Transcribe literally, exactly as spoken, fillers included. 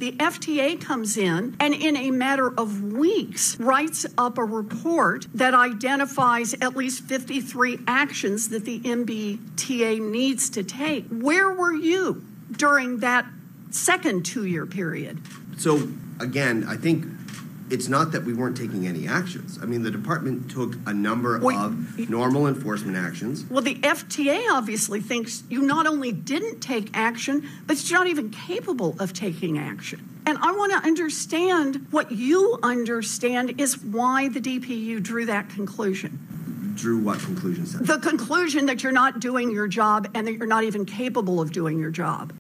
The F T A comes in and in a matter of weeks writes up a report that identifies at least fifty-three actions that the M B T A needs to take. Where were you during that second two-year period? So, again, I think it's not that we weren't taking any actions. I mean, the department took a number well, of normal enforcement actions. Well, the F T A obviously thinks you not only didn't take action, but you're not even capable of taking action. And I want to understand what you understand is why the D P U drew that conclusion. Drew what conclusion? The conclusion that you're not doing your job and that you're not even capable of doing your job.